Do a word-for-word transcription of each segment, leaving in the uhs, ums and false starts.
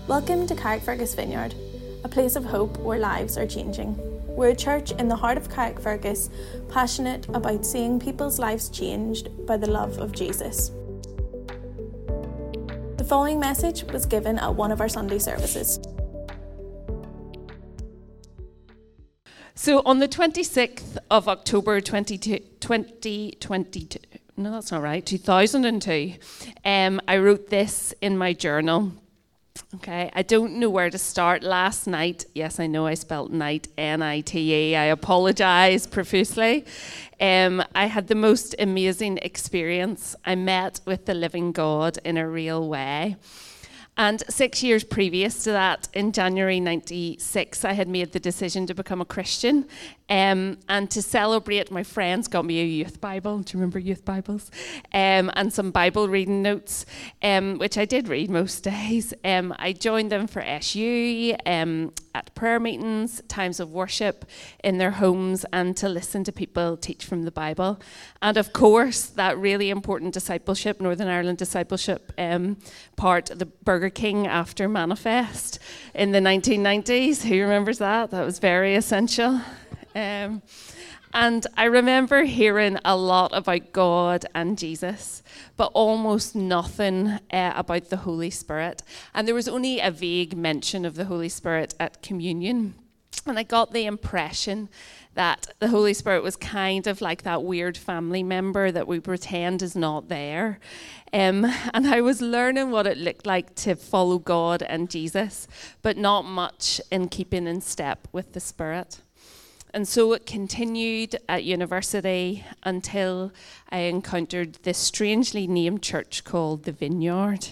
Welcome to Carrickfergus Vineyard, a place of hope where lives are changing. We're a church in the heart of Carrickfergus, passionate about seeing people's lives changed by the love of Jesus. The following message was given at one of our Sunday services. So on the twenty-sixth of October twenty twenty-two, no that's not right, two thousand two, um, I wrote this in my journal. Okay, I don't know where to start. Last night, yes, I know I spelt night, N I T E, I apologise profusely. Um, I had the most amazing experience. I met with the living God in a real way. And six years previous to that, in January ninety-six, I had made the decision to become a Christian. Um, and to celebrate, my friends got me a youth Bible. Do you remember youth Bibles? Um, and some Bible reading notes, um, which I did read most days. Um, I joined them for S U, um, at prayer meetings, times of worship in their homes, and to listen to people teach from the Bible. And of course, that really important discipleship, Northern Ireland discipleship um, part, the Burger King after Manifest in the nineteen nineties. Who remembers that? That was very essential. Um, and I remember hearing a lot about God and Jesus, but almost nothing uh, about the Holy Spirit. And there was only a vague mention of the Holy Spirit at communion. And I got the impression that the Holy Spirit was kind of like that weird family member that we pretend is not there. Um, and I was learning what it looked like to follow God and Jesus, but not much in keeping in step with the Spirit. And so it continued at university until I encountered this strangely named church called the Vineyard,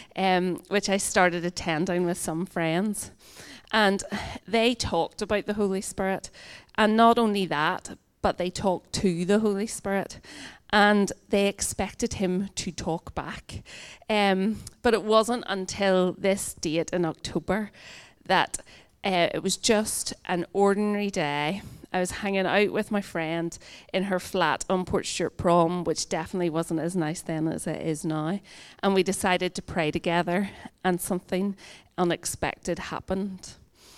um, which I started attending with some friends. And they talked about the Holy Spirit. And not only that, but they talked to the Holy Spirit. And they expected him to talk back. Um, but it wasn't until this date in October that Uh, it was just an ordinary day. I was hanging out with my friend in her flat on Portstewart Prom, which definitely wasn't as nice then as it is now. And we decided to pray together, and something unexpected happened.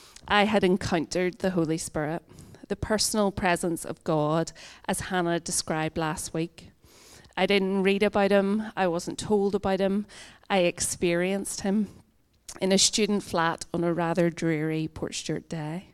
I had encountered the Holy Spirit, the personal presence of God, as Hannah described last week. I didn't read about him. I wasn't told about him. I experienced him in a student flat on a rather dreary Portstewart day.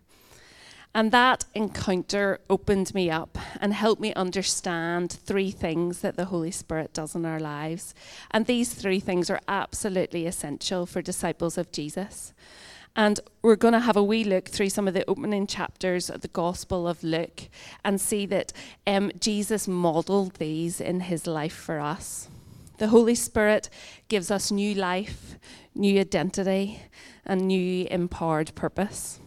And that encounter opened me up and helped me understand three things that the Holy Spirit does in our lives. And these three things are absolutely essential for disciples of Jesus. And we're going to have a wee look through some of the opening chapters of the Gospel of Luke and see that um, Jesus modeled these in his life for us. The Holy Spirit gives us new life, new identity, and new empowered purpose.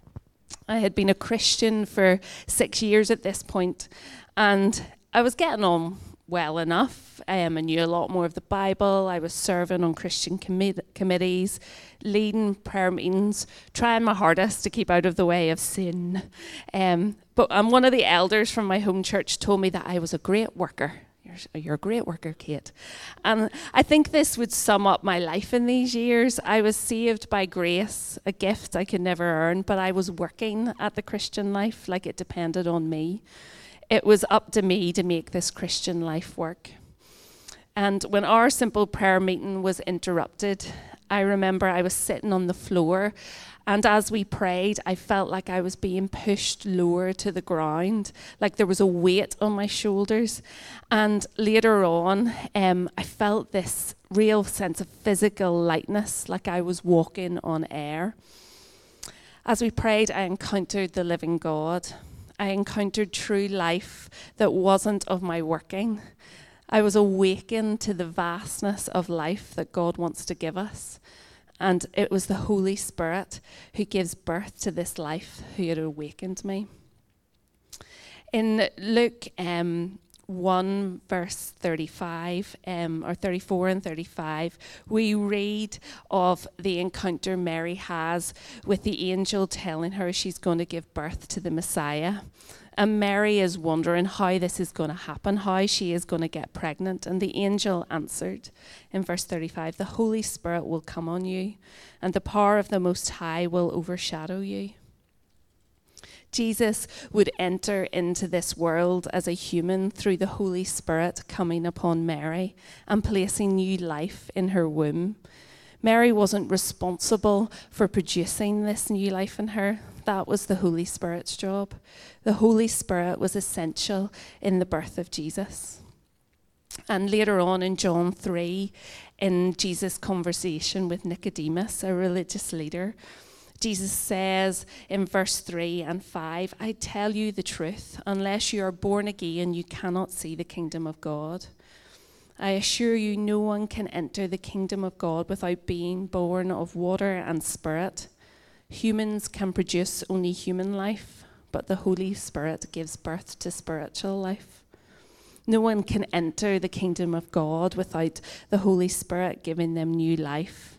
I had been a Christian for six years at this point, and I was getting on well enough. Um, I knew a lot more of the Bible. I was serving on Christian commi- committees, leading prayer meetings, trying my hardest to keep out of the way of sin. Um, but um, one of the elders from my home church told me that I was a great worker. You're a great worker, Kate. And I think this would sum up my life in these years. I was saved by grace, a gift I could never earn, but I was working at the Christian life like it depended on me. It was up to me to make this Christian life work. And when our simple prayer meeting was interrupted, I remember I was sitting on the floor, and as we prayed, I felt like I was being pushed lower to the ground, like there was a weight on my shoulders. And later on, um, I felt this real sense of physical lightness, like I was walking on air. As we prayed, I encountered the living God. I encountered true life that wasn't of my working. I was awakened to the vastness of life that God wants to give us. And it was the Holy Spirit who gives birth to this life who had awakened me. In Luke um, one, verse thirty-five, um, or thirty-four and thirty-five, we read of the encounter Mary has with the angel telling her she's going to give birth to the Messiah. And Mary is wondering how this is going to happen, how she is going to get pregnant. And the angel answered in verse thirty-five, "The Holy Spirit will come on you, and the power of the Most High will overshadow you." Jesus would enter into this world as a human through the Holy Spirit coming upon Mary and placing new life in her womb. Mary wasn't responsible for producing this new life in her. That was the Holy Spirit's job. The Holy Spirit was essential in the birth of Jesus. And later on in John three, in Jesus' conversation with Nicodemus, a religious leader, Jesus says in verse three and five, "I tell you the truth, unless you are born again, you cannot see the kingdom of God. I assure you, no one can enter the kingdom of God without being born of water and spirit. Humans can produce only human life, but the Holy Spirit gives birth to spiritual life. No one can enter the kingdom of God without the Holy Spirit giving them new life."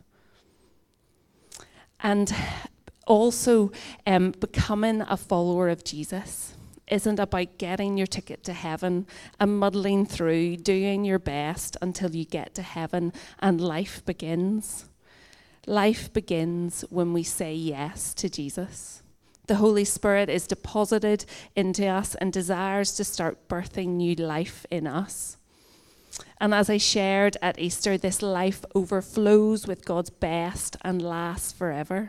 And also, um, becoming a follower of Jesus isn't about getting your ticket to heaven and muddling through, doing your best until you get to heaven and life begins. Life begins when we say yes to Jesus. The Holy Spirit is deposited into us and desires to start birthing new life in us. And as I shared at Easter, this life overflows with God's best and lasts forever.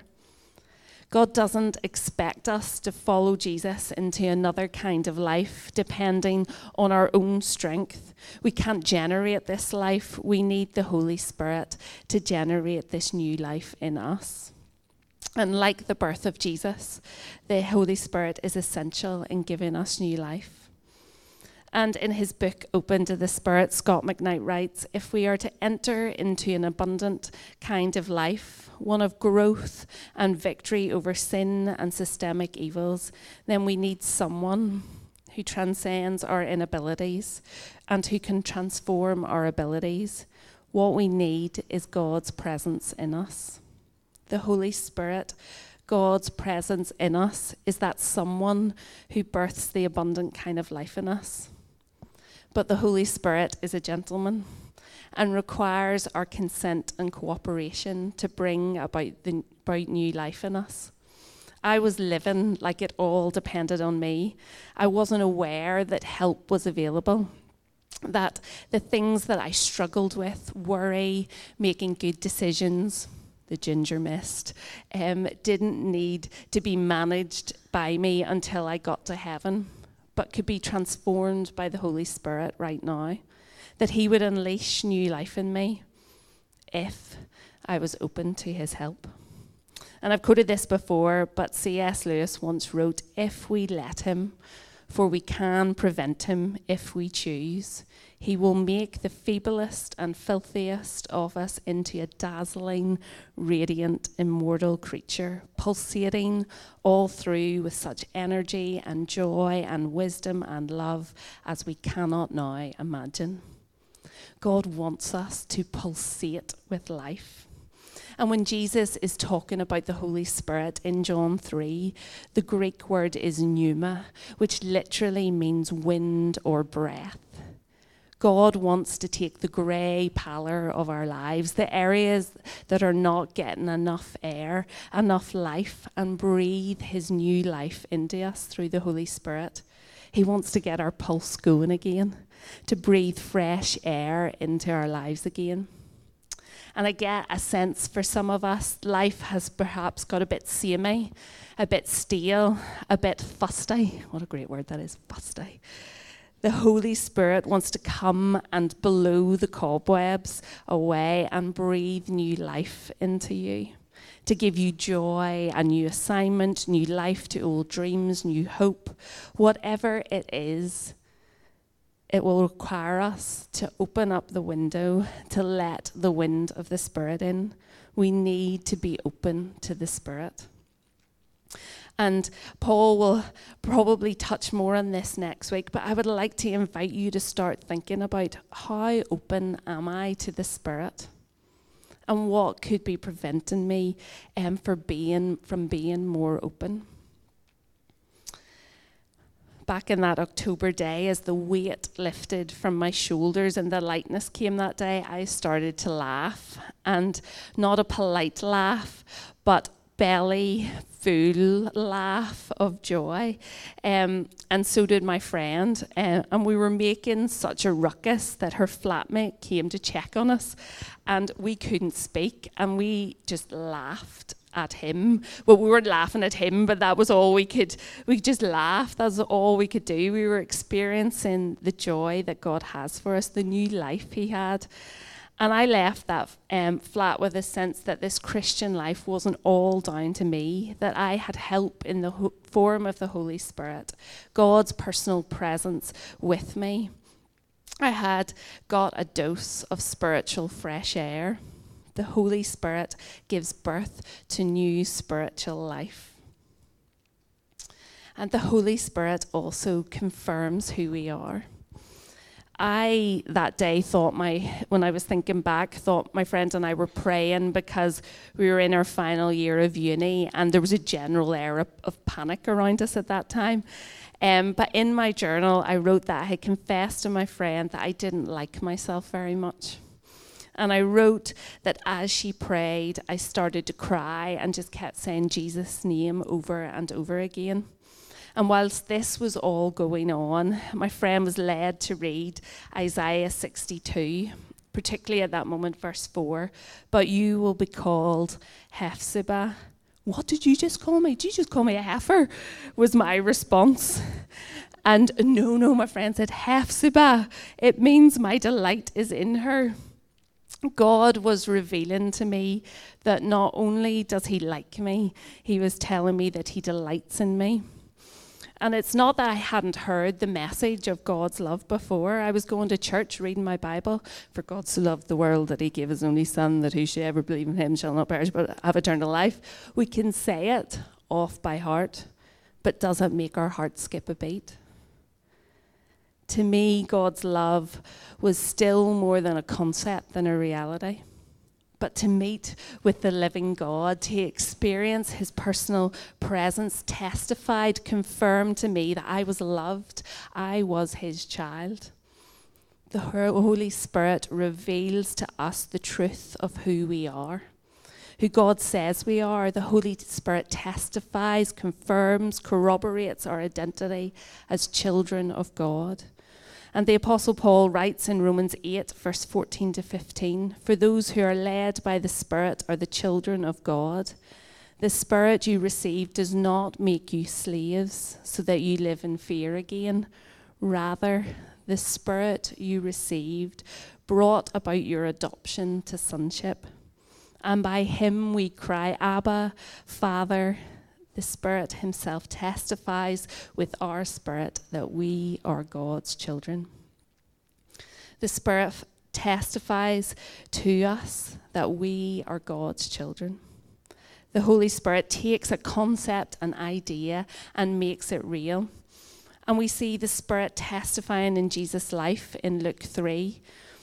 God doesn't expect us to follow Jesus into another kind of life, depending on our own strength. We can't generate this life. We need the Holy Spirit to generate this new life in us. And like the birth of Jesus, the Holy Spirit is essential in giving us new life. And in his book, Open to the Spirit, Scott McKnight writes, "If we are to enter into an abundant kind of life, one of growth and victory over sin and systemic evils, then we need someone who transcends our inabilities and who can transform our abilities. What we need is God's presence in us." The Holy Spirit, God's presence in us, is that someone who births the abundant kind of life in us. But the Holy Spirit is a gentleman and requires our consent and cooperation to bring about the about new life in us. I was living like it all depended on me. I wasn't aware that help was available, that the things that I struggled with, worry, making good decisions, the ginger mist, um, didn't need to be managed by me until I got to heaven, but could be transformed by the Holy Spirit right now, that he would unleash new life in me if I was open to his help. And I've quoted this before, but C S Lewis once wrote, "If we let him, for we can prevent him if we choose, he will make the feeblest and filthiest of us into a dazzling, radiant, immortal creature, pulsating all through with such energy and joy and wisdom and love as we cannot now imagine." God wants us to pulsate with life. And when Jesus is talking about the Holy Spirit in John three, the Greek word is pneuma, which literally means wind or breath. God wants to take the grey pallor of our lives, the areas that are not getting enough air, enough life, and breathe his new life into us through the Holy Spirit. He wants to get our pulse going again, to breathe fresh air into our lives again. And I get a sense for some of us, life has perhaps got a bit samey, a bit stale, a bit fusty. What a great word that is, fusty. The Holy Spirit wants to come and blow the cobwebs away and breathe new life into you, to give you joy, a new assignment, new life to old dreams, new hope. Whatever it is, it will require us to open up the window, to let the wind of the Spirit in. We need to be open to the Spirit. And Paul will probably touch more on this next week, but I would like to invite you to start thinking about how open am I to the Spirit? And what could be preventing me um, for being, from being more open? Back in that October day, as the weight lifted from my shoulders and the lightness came that day, I started to laugh. And not a polite laugh, but belly full laugh of joy. Um, and so did my friend. Uh, and we were making such a ruckus that her flatmate came to check on us. And we couldn't speak. And we just laughed at him. Well, we weren't laughing at him, but that was all we could, we just laughed. That's all we could do. We were experiencing the joy that God has for us, the new life he had. And I left that um, flat with a sense that this Christian life wasn't all down to me, that I had help in the ho- form of the Holy Spirit, God's personal presence with me. I had got a dose of spiritual fresh air. The Holy Spirit gives birth to new spiritual life. And the Holy Spirit also confirms who we are. I, that day, thought my, when I was thinking back, thought my friend and I were praying because we were in our final year of uni and there was a general air of, of panic around us at that time. Um, but in my journal, I wrote that I had confessed to my friend that I didn't like myself very much. And I wrote that as she prayed, I started to cry and just kept saying Jesus' name over and over again. And whilst this was all going on, my friend was led to read Isaiah sixty-two, particularly at that moment, verse four. But you will be called Hephzibah. What did you just call me? Did you just call me a heifer? Was my response. And no, no, my friend said, Hephzibah. It means my delight is in her. God was revealing to me that not only does he like me, he was telling me that he delights in me. And it's not that I hadn't heard the message of God's love before. I was going to church, reading my Bible. For God so loved the world that he gave his only son, that who should ever believe in him shall not perish but have eternal life. We can say it off by heart, but does it make our heart skip a beat? To me, God's love was still more than a concept than a reality. But to meet with the living God, to experience his personal presence, testified, confirmed to me that I was loved, I was his child. The Holy Spirit reveals to us the truth of who we are, who God says we are. The Holy Spirit testifies, confirms, corroborates our identity as children of God. And the Apostle Paul writes in Romans eight, verse fourteen to fifteen, for those who are led by the Spirit are the children of God. The Spirit you received does not make you slaves so that you live in fear again. Rather, the Spirit you received brought about your adoption to sonship. And by him we cry, Abba, Father. The Spirit himself testifies with our spirit that we are God's children. The Spirit f- testifies to us that we are God's children. The Holy Spirit takes a concept, an idea, and makes it real. And we see the Spirit testifying in Jesus' life in Luke three,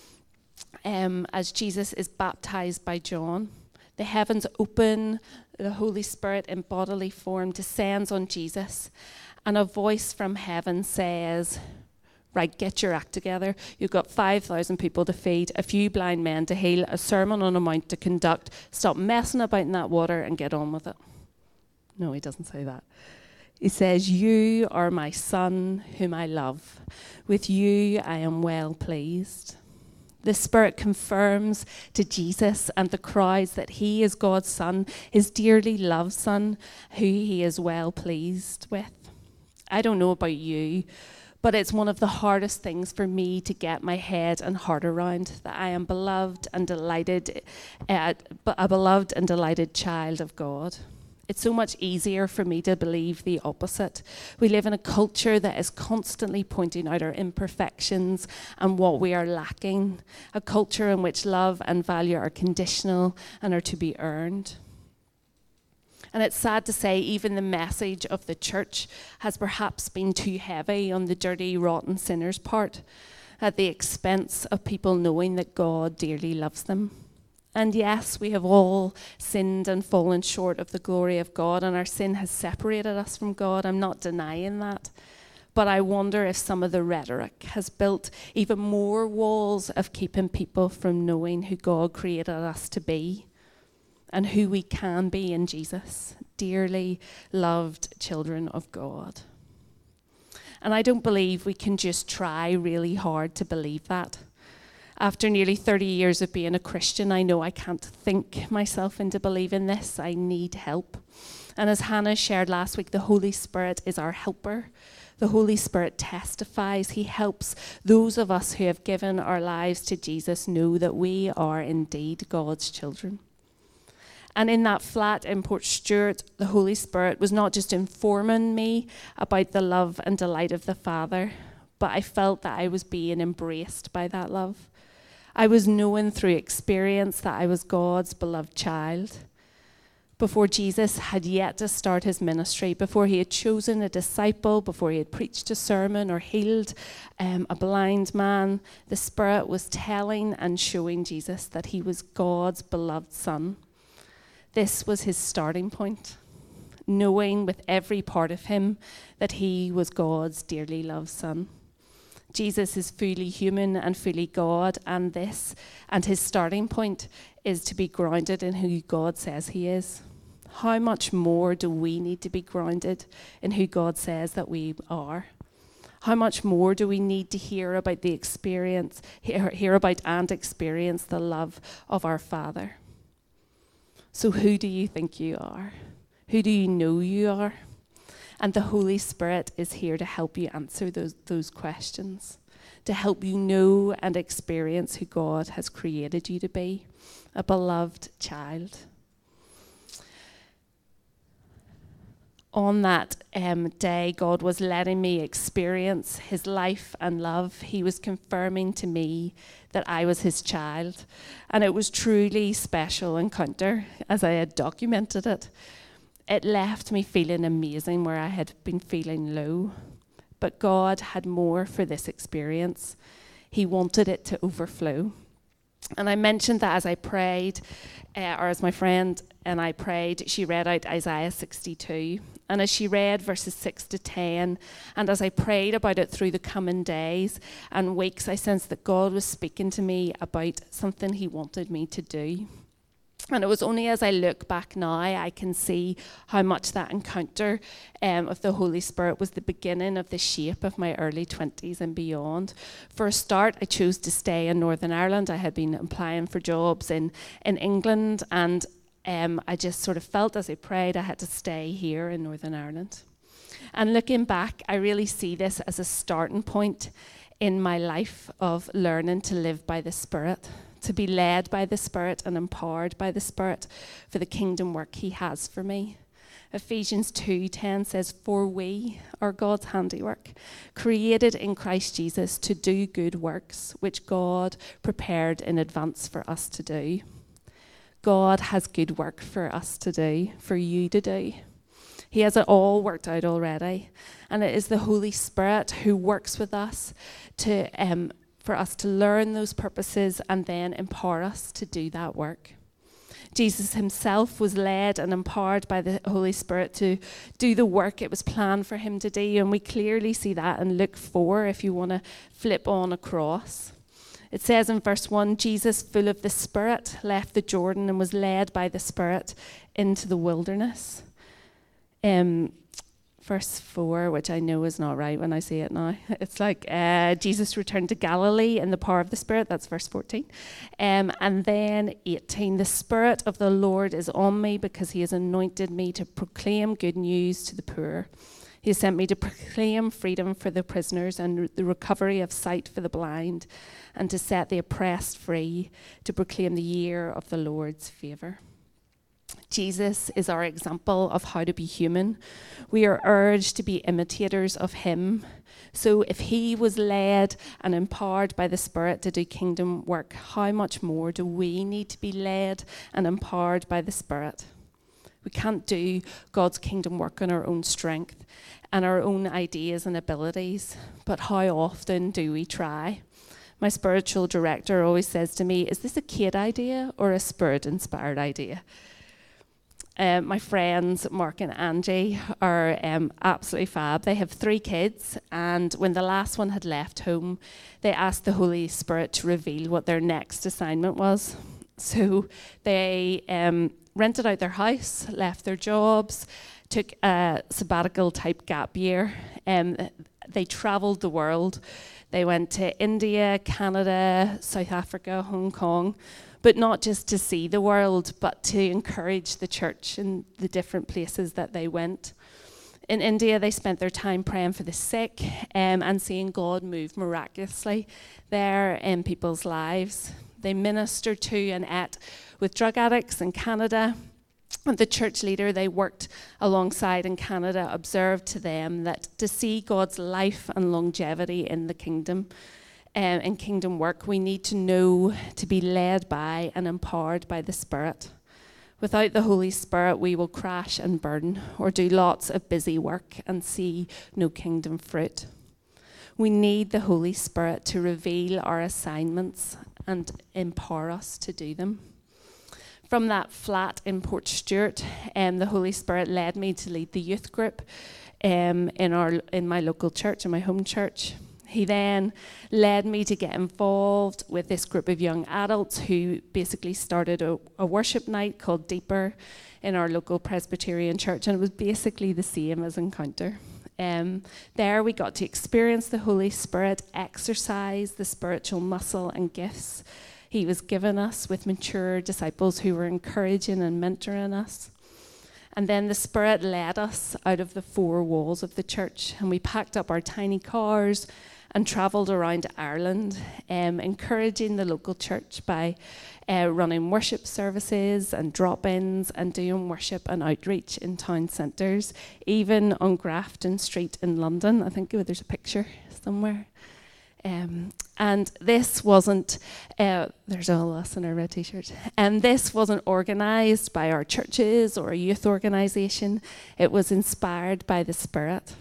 um, as Jesus is baptized by John. The heavens open, the Holy Spirit in bodily form descends on Jesus, and a voice from heaven says, right, get your act together. You've got five thousand people to feed, a few blind men to heal, a sermon on a mount to conduct. Stop messing about in that water and get on with it. No, he doesn't say that. He says, you are my son whom I love. With you I am well pleased. The Spirit confirms to Jesus and the crowds that he is God's son, his dearly loved son, who he is well pleased with. I don't know about you, but it's one of the hardest things for me to get my head and heart around, that I am beloved and delighted, uh, a beloved and delighted child of God. It's so much easier for me to believe the opposite. We live in a culture that is constantly pointing out our imperfections and what we are lacking, a culture in which love and value are conditional and are to be earned. And it's sad to say, even the message of the church has perhaps been too heavy on the dirty, rotten sinner's part, at the expense of people knowing that God dearly loves them. And yes, we have all sinned and fallen short of the glory of God, and our sin has separated us from God. I'm not denying that. But I wonder if some of the rhetoric has built even more walls of keeping people from knowing who God created us to be and who we can be in Jesus, dearly loved children of God. And I don't believe we can just try really hard to believe that. After nearly thirty years of being a Christian, I know I can't think myself into believing this. I need help. And as Hannah shared last week, the Holy Spirit is our helper. The Holy Spirit testifies. He helps those of us who have given our lives to Jesus know that we are indeed God's children. And in that flat in Portstewart, the Holy Spirit was not just informing me about the love and delight of the Father, but I felt that I was being embraced by that love. I was knowing through experience that I was God's beloved child. Before Jesus had yet to start his ministry, before he had chosen a disciple, before he had preached a sermon or healed um, a blind man, the Spirit was telling and showing Jesus that he was God's beloved Son. This was his starting point, knowing with every part of him that he was God's dearly loved Son. Jesus is fully human and fully God, and this, and his starting point is to be grounded in who God says he is. How much more do we need to be grounded in who God says that we are? How much more do we need to hear about the experience, hear, hear about and experience the love of our Father? So who do you think you are? Who do you know you are? And the Holy Spirit is here to help you answer those, those questions, to help you know and experience who God has created you to be, a beloved child. On that um, day, God was letting me experience his life and love. He was confirming to me that I was his child. And it was truly special encounter as I had documented it. It left me feeling amazing where I had been feeling low. But God had more for this experience. He wanted it to overflow. And I mentioned that as I prayed, uh, or as my friend and I prayed, she read out Isaiah sixty-two. And as she read verses six to ten, and as I prayed about it through the coming days and weeks, I sensed that God was speaking to me about something he wanted me to do. And it was only as I look back now, I can see how much that encounter um, of the Holy Spirit was the beginning of the shape of my early twenties and beyond. For a start, I chose to stay in Northern Ireland. I had been applying for jobs in, in England, and um, I just sort of felt as I prayed I had to stay here in Northern Ireland. And looking back, I really see this as a starting point in my life of learning to live by the Spirit, to be led by the Spirit and empowered by the Spirit for the kingdom work he has for me. Ephesians two ten says, "For we are God's handiwork, created in Christ Jesus to do good works, which God prepared in advance for us to do." God has good work for us to do, for you to do. He has it all worked out already. And it is the Holy Spirit who works with us to um, for us to learn those purposes and then empower us to do that work. Jesus himself was led and empowered by the Holy Spirit to do the work it was planned for him to do, and we clearly see that in Luke four if you want to flip on across. It says in verse one, Jesus, full of the Spirit, left the Jordan and was led by the Spirit into the wilderness. Um, Verse four, which I know is not right when I say it now. It's like uh, Jesus returned to Galilee in the power of the Spirit. That's verse fourteen. Um, and then eighteen, the Spirit of the Lord is on me because he has anointed me to proclaim good news to the poor. He has sent me to proclaim freedom for the prisoners and the recovery of sight for the blind, and to set the oppressed free, to proclaim the year of the Lord's favour. Jesus is our example of how to be human. We are urged to be imitators of him. So if he was led and empowered by the Spirit to do kingdom work, how much more do we need to be led and empowered by the Spirit? We can't do God's kingdom work on our own strength and our own ideas and abilities, but how often do we try? My spiritual director always says to me, is this a kid idea or a spirit-inspired idea? Um, my friends, Mark and Angie, are um, absolutely fab. They have three kids, and when the last one had left home, they asked the Holy Spirit to reveal what their next assignment was. So they um, rented out their house, left their jobs, took a sabbatical-type gap year. Um, they travelled the world. They went to India, Canada, South Africa, Hong Kong, but not just to see the world, but to encourage the church in the different places that they went. In India, they spent their time praying for the sick um, and seeing God move miraculously there in people's lives. They ministered to and ate with drug addicts in Canada. And the church leader they worked alongside in Canada observed to them that to see God's life and longevity in the kingdom, um, in kingdom work, we need to know to be led by and empowered by the Spirit. Without the Holy Spirit, we will crash and burn or do lots of busy work and see no kingdom fruit. We need the Holy Spirit to reveal our assignments and empower us to do them. From that flat in Port Stewart, um, the Holy Spirit led me to lead the youth group um, in our in my local church, in my home church. He then led me to get involved with this group of young adults who basically started a, a worship night called Deeper in our local Presbyterian church, and it was basically the same as Encounter. Um, there we got to experience the Holy Spirit, exercise the spiritual muscle and gifts He was given us with mature disciples who were encouraging and mentoring us. And then the Spirit led us out of the four walls of the church, and we packed up our tiny cars and travelled around Ireland, um, encouraging the local church by uh, running worship services and drop-ins and doing worship and outreach in town centres, even on Grafton Street in London. I think there's a picture somewhere. Um, and this wasn't, uh, there's all us in our red t-shirts, and this wasn't organised by our churches or a youth organisation. It was inspired by the Spirit.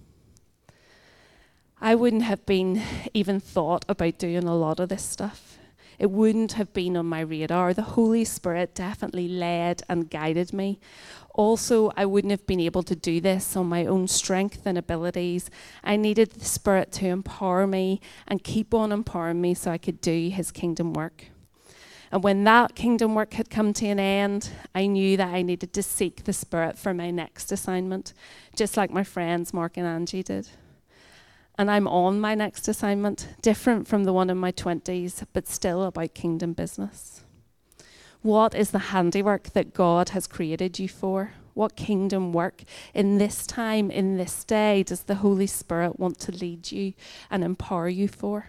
I wouldn't have been even thought about doing a lot of this stuff. It wouldn't have been on my radar. The Holy Spirit definitely led and guided me. Also, I wouldn't have been able to do this on my own strength and abilities. I needed the Spirit to empower me and keep on empowering me so I could do His kingdom work. And when that kingdom work had come to an end, I knew that I needed to seek the Spirit for my next assignment, just like my friends Mark and Angie did. And I'm on my next assignment, different from the one in my twenties, but still about kingdom business. What is the handiwork that God has created you for? What kingdom work in this time, in this day, does the Holy Spirit want to lead you and empower you for?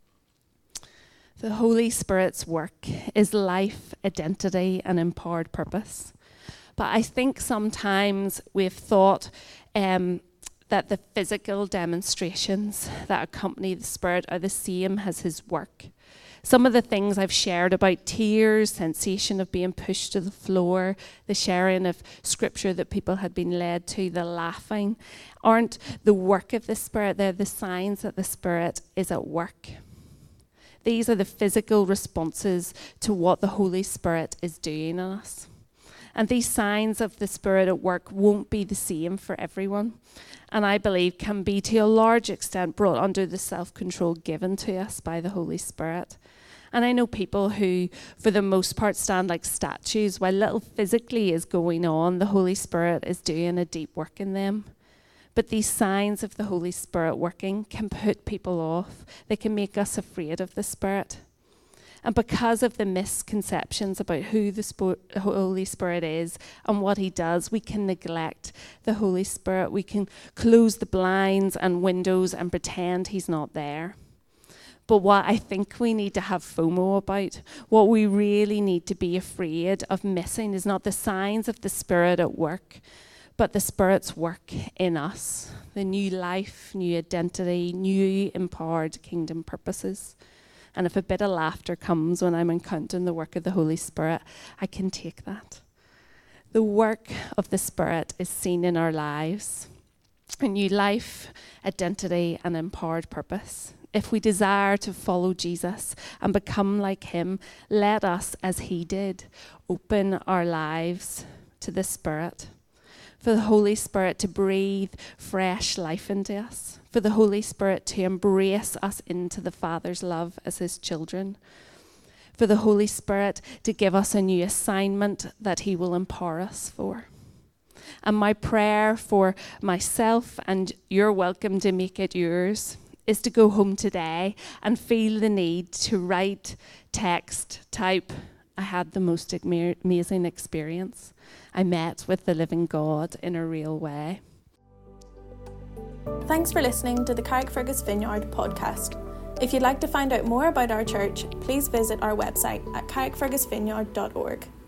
The Holy Spirit's work is life, identity, and empowered purpose. But I think sometimes we've thought um, that the physical demonstrations that accompany the Spirit are the same as His work. Some of the things I've shared about tears, sensation of being pushed to the floor, the sharing of scripture that people had been led to, the laughing, aren't the work of the Spirit. They're the signs that the Spirit is at work. These are the physical responses to what the Holy Spirit is doing in us. And these signs of the Spirit at work won't be the same for everyone, and I believe can be to a large extent brought under the self-control given to us by the Holy Spirit. And I know people who, for the most part, stand like statues. While little physically is going on, the Holy Spirit is doing a deep work in them. But these signs of the Holy Spirit working can put people off. They can make us afraid of the Spirit. And because of the misconceptions about who the Sp- Holy Spirit is and what He does, we can neglect the Holy Spirit. We can close the blinds and windows and pretend He's not there. But what I think we need to have FOMO about, what we really need to be afraid of missing, is not the signs of the Spirit at work, but the Spirit's work in us, the new life, new identity, new empowered kingdom purposes. And if a bit of laughter comes when I'm encountering the work of the Holy Spirit, I can take that. The work of the Spirit is seen in our lives. A new life, identity, and empowered purpose. If we desire to follow Jesus and become like him, let us, as he did, open our lives to the Spirit. For the Holy Spirit to breathe fresh life into us. For the Holy Spirit to embrace us into the Father's love as his children. For the Holy Spirit to give us a new assignment that he will empower us for. And my prayer for myself, and you're welcome to make it yours, is to go home today and feel the need to write, text, type, I had the most amazing experience. I met with the living God in a real way. Thanks for listening to the Carrickfergus Vineyard podcast. If you'd like to find out more about our church, please visit our website at carrickfergus vineyard dot org.